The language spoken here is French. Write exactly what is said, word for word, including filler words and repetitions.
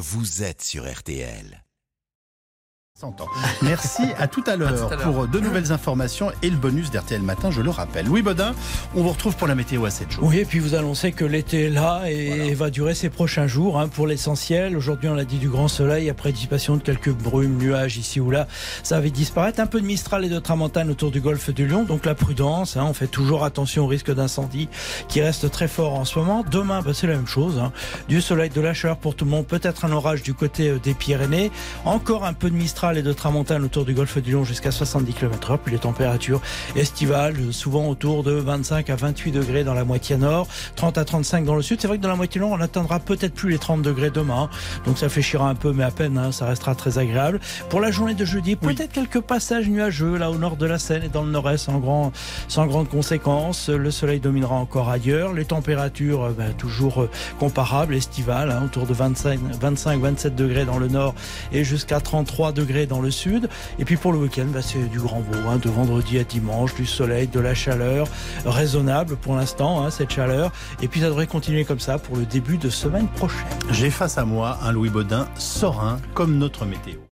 vous êtes sur R T L. Merci, à tout à l'heure pour de nouvelles informations et le bonus d'R T L Matin, je le rappelle. Louis Baudin, on vous retrouve pour la météo à sept jours. Oui, et puis vous annoncez que l'été est là et voilà. va durer ces prochains jours hein, pour l'essentiel. Aujourd'hui, on l'a dit, du grand soleil, après dissipation de quelques brumes, nuages ici ou là, ça va disparaître. Un peu de Mistral et de Tramontane autour du golfe du Lion, donc la prudence, hein, on fait toujours attention au risque d'incendie qui reste très fort en ce moment. Demain, bah, c'est la même chose, hein. Du soleil, de la chaleur pour tout le monde, peut-être un orage du côté des Pyrénées, encore un peu de Mistral et de Tramontane autour du golfe du Lion jusqu'à soixante-dix kilomètres heure, puis les températures estivales souvent autour de vingt-cinq à vingt-huit degrés dans la moitié nord, trente à trente-cinq dans le sud. C'est vrai que dans la moitié nord on n'atteindra peut-être plus les trente degrés demain, donc ça fléchira un peu mais à peine, hein, ça restera très agréable. Pour la journée de jeudi, peut-être oui. quelques passages nuageux là au nord de la Seine et dans le nord-est sans, grand, sans grande conséquence. Le soleil dominera encore ailleurs, les températures ben, toujours comparables, estivales, hein, autour de vingt-cinq à vingt-sept degrés dans le nord et jusqu'à trente-trois degrés dans le sud. Et puis pour le week-end, bah c'est du grand beau, hein, de vendredi à dimanche, du soleil, de la chaleur, raisonnable pour l'instant, hein, cette chaleur. Et puis ça devrait continuer comme ça pour le début de semaine prochaine. J'ai face à moi un Louis Baudin serein comme notre météo.